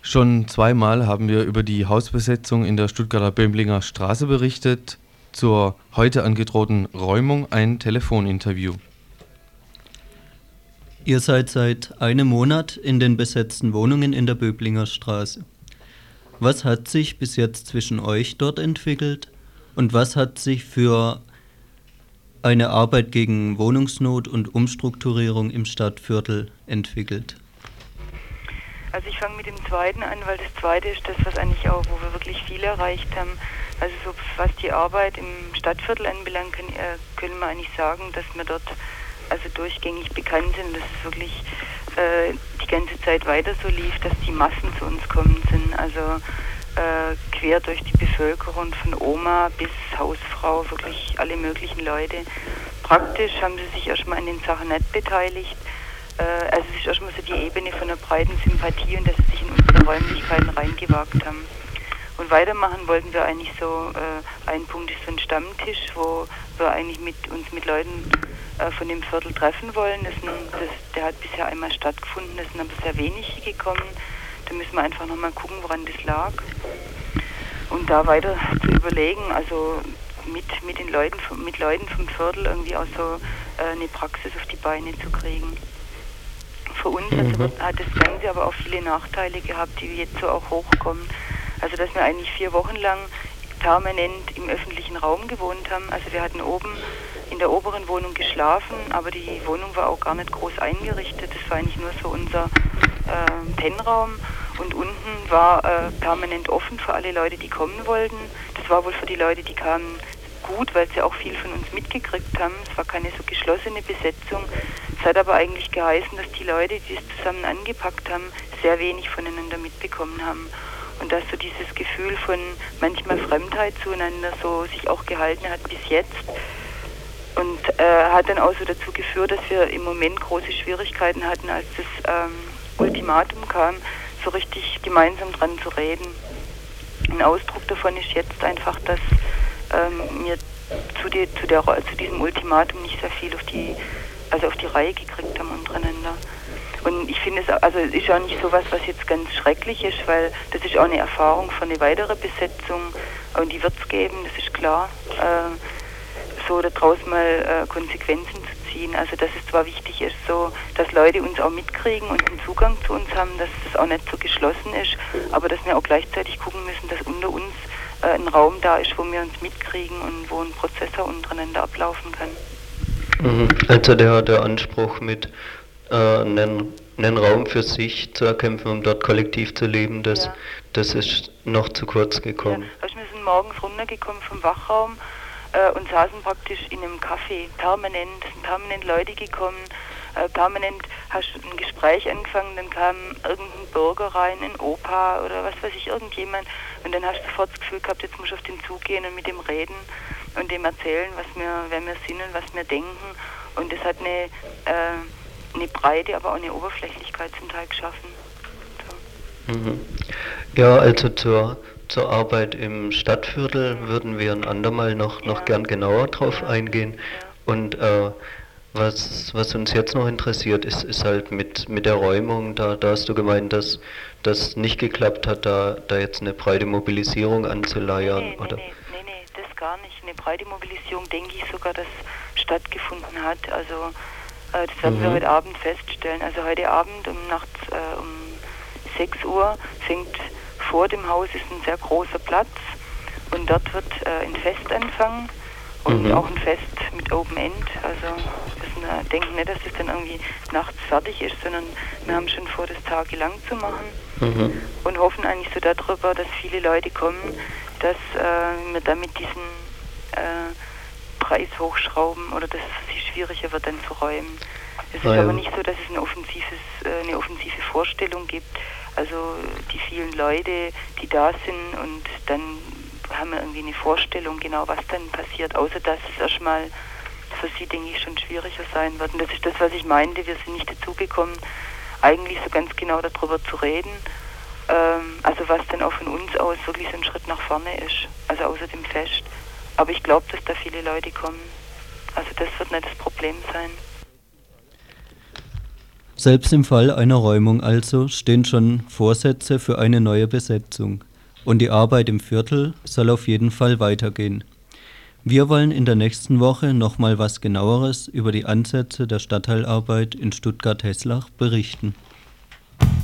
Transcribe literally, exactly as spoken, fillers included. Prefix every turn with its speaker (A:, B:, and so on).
A: Schon zweimal haben wir über die Hausbesetzung in der Stuttgarter Böblinger Straße berichtet. Zur heute angedrohten Räumung ein Telefoninterview.
B: Ihr seid seit einem Monat in den besetzten Wohnungen in der Böblinger Straße. Was hat sich bis jetzt zwischen euch dort entwickelt und was hat sich für eine Arbeit gegen Wohnungsnot und Umstrukturierung im Stadtviertel entwickelt?
C: Also ich fange mit dem zweiten an, weil das zweite ist das, was eigentlich auch, wo wir wirklich viel erreicht haben. Also so was die Arbeit im Stadtviertel anbelangt, können, äh, können wir eigentlich sagen, dass wir dort also durchgängig bekannt sind, dass es wirklich äh, die ganze Zeit weiter so lief, dass die Massen zu uns kommen sind. Also äh, quer durch die Bevölkerung, von Oma bis Hausfrau, wirklich alle möglichen Leute. Praktisch haben sie sich erstmal an den Sachen nicht beteiligt. Also es ist erstmal so die Ebene von einer breiten Sympathie und dass sie sich in unsere Räumlichkeiten reingewagt haben. Und weitermachen wollten wir eigentlich so, äh, ein Punkt ist so ein Stammtisch, wo wir eigentlich mit uns mit Leuten äh, von dem Viertel treffen wollen. Das, das, der hat bisher einmal stattgefunden, da sind aber sehr wenige gekommen. Da müssen wir einfach nochmal gucken, woran das lag. Und da weiter zu überlegen, also mit, mit den Leuten, mit Leuten vom Viertel irgendwie auch so äh, eine Praxis auf die Beine zu kriegen. Für uns mhm. also, hat das Ganze aber auch viele Nachteile gehabt, die jetzt so auch hochkommen. Also dass wir eigentlich vier Wochen lang permanent im öffentlichen Raum gewohnt haben. Also wir hatten oben in der oberen Wohnung geschlafen, aber die Wohnung war auch gar nicht groß eingerichtet. Das war eigentlich nur so unser äh, Pennraum. Und unten war äh, permanent offen für alle Leute, die kommen wollten. Das war wohl für die Leute, die kamen, gut, weil sie auch viel von uns mitgekriegt haben. Es war keine so geschlossene Besetzung. Es hat aber eigentlich geheißen, dass die Leute, die es zusammen angepackt haben, sehr wenig voneinander mitbekommen haben. Und dass so dieses Gefühl von manchmal Fremdheit zueinander so sich auch gehalten hat bis jetzt. Und äh, hat dann auch so dazu geführt, dass wir im Moment große Schwierigkeiten hatten, als das ähm, Ultimatum kam, so richtig gemeinsam dran zu reden. Ein Ausdruck davon ist jetzt einfach, dass ähm, wir zu, die, zu, der, zu diesem Ultimatum nicht sehr viel auf die, also auf die Reihe gekriegt haben untereinander. Und ich finde es, also es ist auch nicht sowas, was jetzt ganz schrecklich ist, weil das ist auch eine Erfahrung für eine weitere Besetzung und die wird es geben, das ist klar, äh, so daraus mal äh, Konsequenzen zu ziehen. Also dass es zwar wichtig ist, so, dass Leute uns auch mitkriegen und einen Zugang zu uns haben, dass das auch nicht so geschlossen ist, aber dass wir auch gleichzeitig gucken müssen, dass unter uns äh, ein Raum da ist, wo wir uns mitkriegen und wo ein Prozess auch untereinander ablaufen kann.
B: Also der, der Anspruch mit äh, einen, einen Raum für sich zu erkämpfen, um dort kollektiv zu leben, das, ja. das ist noch zu kurz gekommen.
C: Ja. Also wir sind morgens runtergekommen vom Wachraum äh, und saßen praktisch in einem Café, permanent, es sind permanent Leute gekommen, äh, permanent hast du ein Gespräch angefangen, dann kam irgendein Bürger rein, ein Opa oder was weiß ich, irgendjemand und dann hast du sofort das Gefühl gehabt, jetzt musst du auf den Zug gehen und mit dem reden und dem erzählen, was wir, wer wir sind und was wir denken. Und das hat eine, äh, eine Breite, aber auch eine Oberflächlichkeit zum Teil geschaffen.
B: So. Mhm. Ja, also zur, zur Arbeit im Stadtviertel mhm. würden wir ein andermal noch, noch ja. gern genauer drauf ja. eingehen. Ja. Und äh, was, was uns jetzt noch interessiert, ist, ist halt mit, mit der Räumung, da, da hast du gemeint, dass das nicht geklappt hat, da, da jetzt eine breite Mobilisierung anzuleiern,
C: nee, nee,
B: oder?
C: Nee, nee. Das gar nicht. Eine breite Mobilisierung denke ich sogar, dass stattgefunden hat. Also äh, das werden mhm. wir heute Abend feststellen. Also heute Abend um nachts äh, um sechs Uhr fängt vor dem Haus ist ein sehr großer Platz und dort wird äh, ein Fest anfangen und mhm. auch ein Fest mit Open End. Also wir denken nicht, dass das dann irgendwie nachts fertig ist, sondern wir haben schon vor, das tagelang zu machen mhm. und hoffen eigentlich so darüber, dass viele Leute kommen, dass äh, wir damit diesen äh, Preis hochschrauben oder dass es viel schwieriger wird, dann zu räumen. Es ist ah, ja. aber nicht so, dass es ein offensives, äh, eine offensive Vorstellung gibt. Also die vielen Leute, die da sind und dann haben wir irgendwie eine Vorstellung genau, was dann passiert, außer dass es erstmal für sie, denke ich, schon schwieriger sein wird. Und das ist das, was ich meinte, wir sind nicht dazu gekommen, eigentlich so ganz genau darüber zu reden, also was dann auch von uns aus wirklich so ein Schritt nach vorne ist, also außer dem Fest. Aber ich glaube, dass da viele Leute kommen. Also das wird nicht das Problem sein.
D: Selbst im Fall einer Räumung also stehen schon Vorsätze für eine neue Besetzung. Und die Arbeit im Viertel soll auf jeden Fall weitergehen. Wir wollen in der nächsten Woche nochmal was Genaueres über die Ansätze der Stadtteilarbeit in Stuttgart-Heßlach berichten.